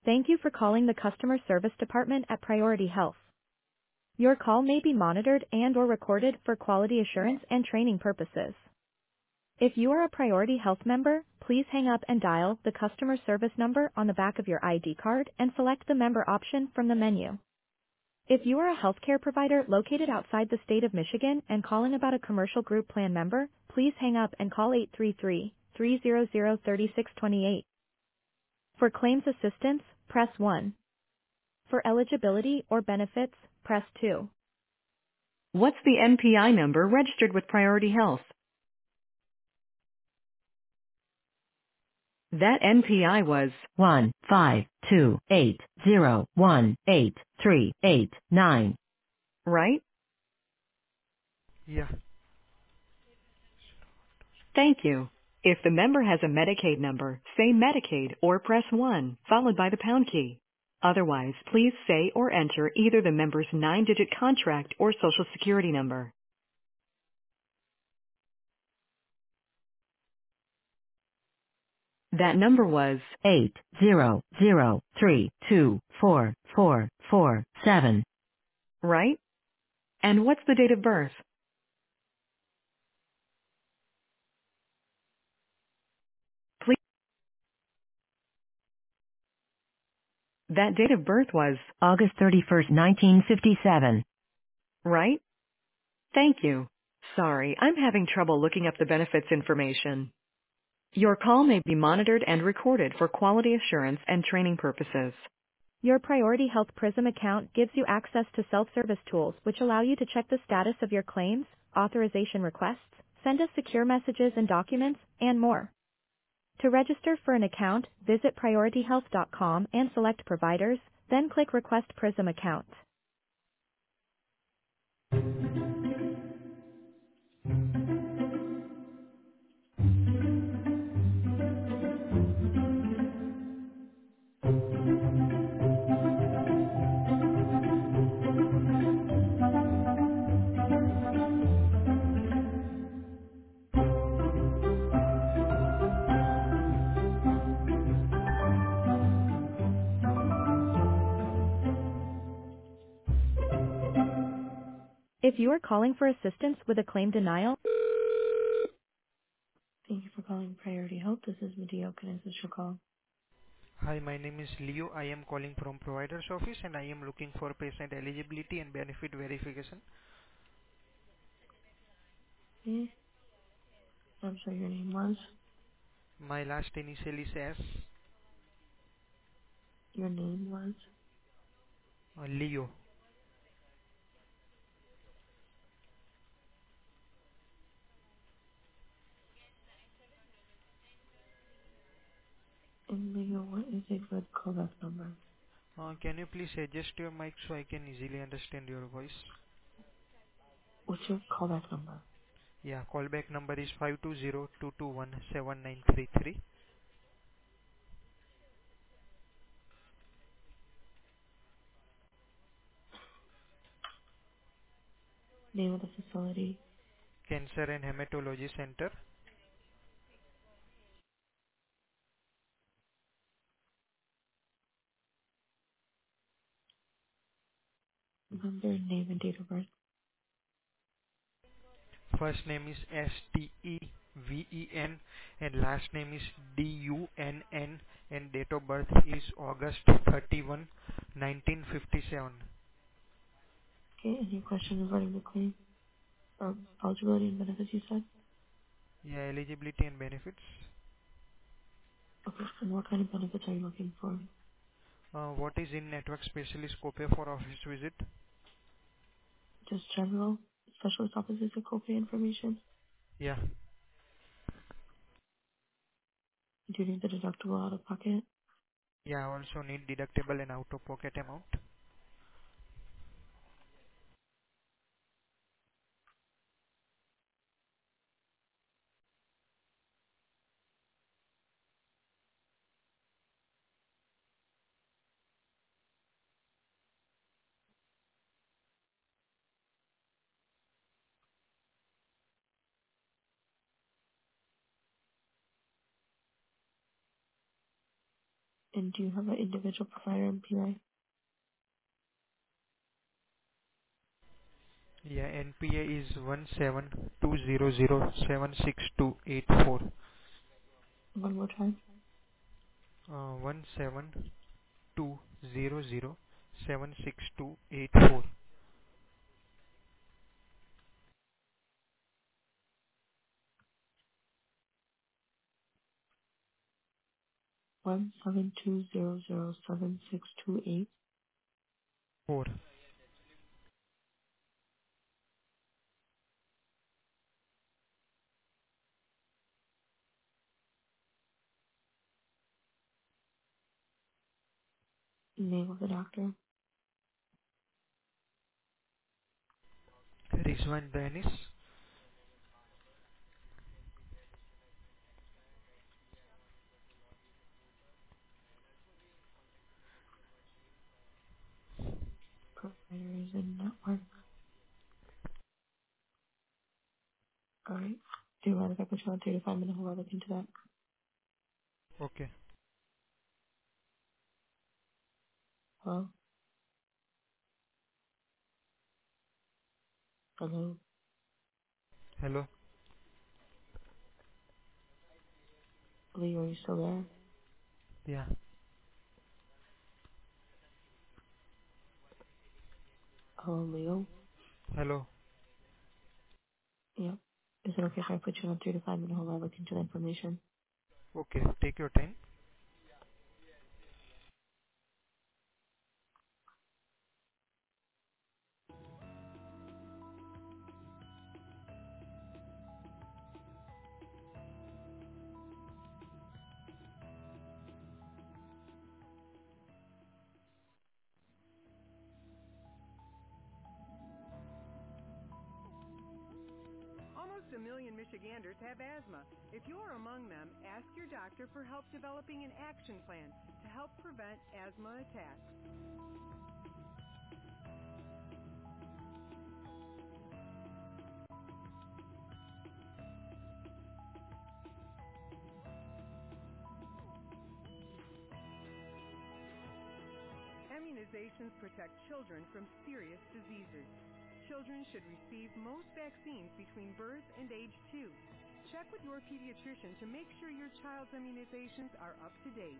Thank you for calling the customer service department at Priority Health. Your call may be monitored and/or recorded for quality assurance and training purposes. If you are a Priority Health member, please hang up and dial the customer service number on the back of your ID card and select the member option from the menu. If you are a healthcare provider located outside the state of Michigan and calling about a commercial group plan member, please hang up and call 833-300-3628. For claims assistance, press 1. For eligibility or benefits, press 2. What's the NPI number registered with Priority Health? That NPI was 15280183889, right? Yeah. Thank you. If the member has a Medicaid number, say Medicaid or press 1, followed by the pound key. Otherwise, please say or enter either the member's 9-digit contract or Social Security number. That number was 800324447, right? And what's the date of birth? Please. That date of birth was August 31st, 1957, right? Thank you. Sorry, I'm having trouble looking up the benefits information. Your call may be monitored and recorded for quality assurance and training purposes. Your Priority Health Prism account gives you access to self-service tools which allow you to check the status of your claims, authorization requests, send us secure messages and documents, and more. To register for an account, visit PriorityHealth.com and select Providers, then click Request Prism Account. If you are calling for assistance with a claim denial, thank you for calling Priority Health. This is Medeo. Can I assist your call? Hi, my name is Leo. I am calling from provider's office and I am looking for patient eligibility and benefit verification. Okay. I'm sorry, your name was? My last initial is S. Your name was? Leo. And Leo, what is a good callback number? Can you please adjust your mic so I can easily understand your voice? What's your callback number? Yeah, callback number is 520-221-7933. Name of the facility? Cancer and Hematology Center. Number, name, and date of birth. First name is Steven and last name is Dunn and date of birth is August 31, 1957. Okay, any question regarding the claim? Or eligibility and benefits you said? Yeah, eligibility and benefits. Okay, and what kind of benefits are you looking for? What is in-network specialist copay for office visit? Just general specialist office visit copay information? Yeah, Do you need the deductible out of pocket? yeah, I also need deductible and out-of-pocket amount. And do you have an individual provider in PA? Yeah, NPA is 1720076284. One more time. 1720076284. 172007628. 4. Name of the doctor. Rizwan Danis. Providers and network. Alright. Do you mind if I put you on 3 to 5 minutes while I look into that? Okay. Hello? Hello? Hello. Leo, are you still there? Yeah. Hello, Leo? Hello. Yep. Is it okay if I put you on 3 to 5 minutes while I look into the information? Okay. Take your time. Almost a million Michiganders have asthma. If you're among them, ask your doctor for help developing an action plan to help prevent asthma attacks. Immunizations protect children from serious diseases. Children should receive most vaccines between birth and age 2. Check with your pediatrician to make sure your child's immunizations are up to date.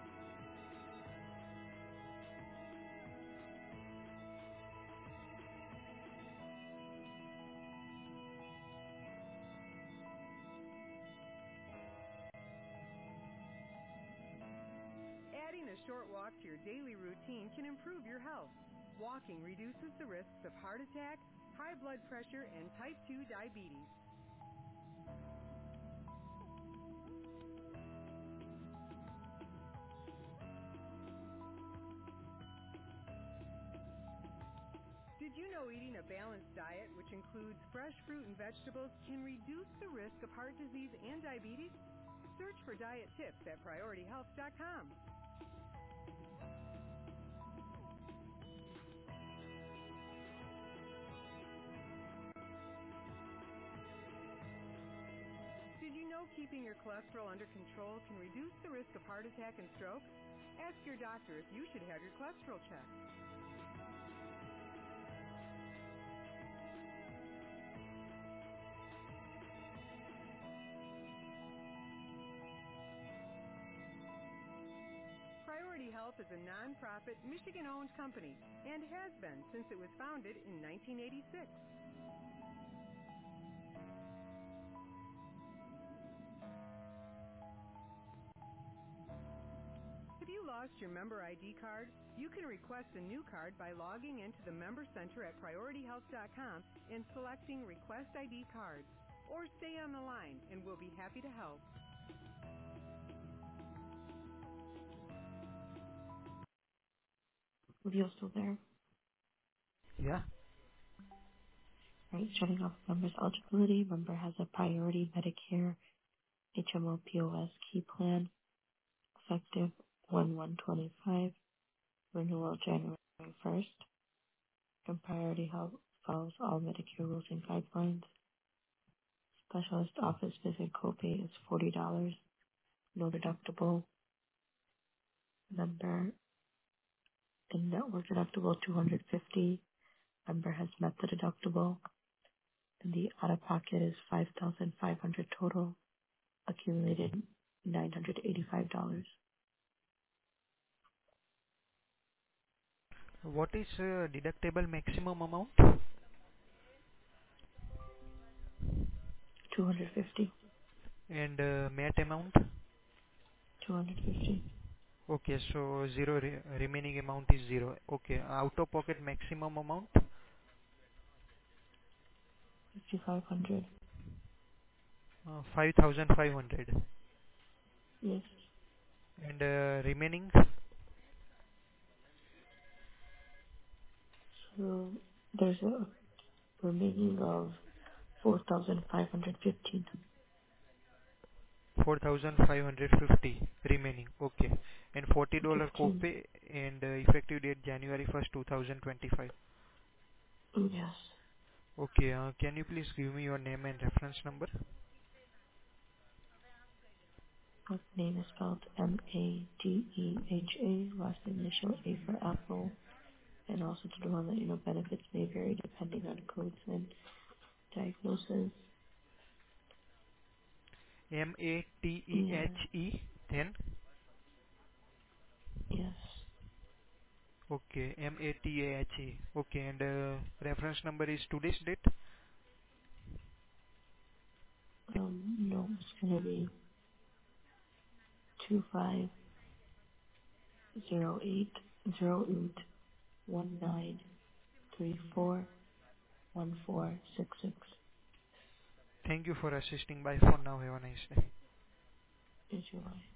Adding a short walk to your daily routine can improve your health. Walking reduces the risks of heart attack, high blood pressure, and type 2 diabetes. Did you know eating a balanced diet, which includes fresh fruit and vegetables, can reduce the risk of heart disease and diabetes? Search for diet tips at PriorityHealth.com. Did you know keeping your cholesterol under control can reduce the risk of heart attack and stroke? Ask your doctor if you should have your cholesterol checked. Priority Health is a nonprofit, Michigan-owned company and has been since it was founded in 1986. If you lost your member ID card, you can request a new card by logging into the Member Center at PriorityHealth.com and selecting Request ID Cards. Or stay on the line and we'll be happy to help. Leo still there? Yeah. Right, starting off with member's eligibility. Member has a priority Medicare HMO POS key plan effective 1/1/25, renewal January 1st. And Priority Health follows all Medicare rules and guidelines. Specialist office visit copay is $40, no deductible. Member in network deductible 250. Member has met the deductible, and the out-of-pocket is 5,500 total, accumulated $985. What is deductible maximum amount 250. and MAT amount? 250. Okay, so zero remaining amount is zero. Okay, out of pocket maximum amount 5,500. 5,500 Yes. and remaining So there's a remaining of 4,515. 4,550 remaining. Okay, and $40 15. copay and effective date January 1st, 2025. Yes. Okay, can you please give me your name and reference number? First name is spelled Madeha. Last initial A for Apple. And also to want to let you know benefits may vary depending on codes and diagnosis. Yeah. MATEHE, then Yes. okay, MATEHE. Okay, and reference number is today's date. No, it's gonna be 25080819341466. Thank you for assisting. Bye for now. Have a nice day. Enjoy.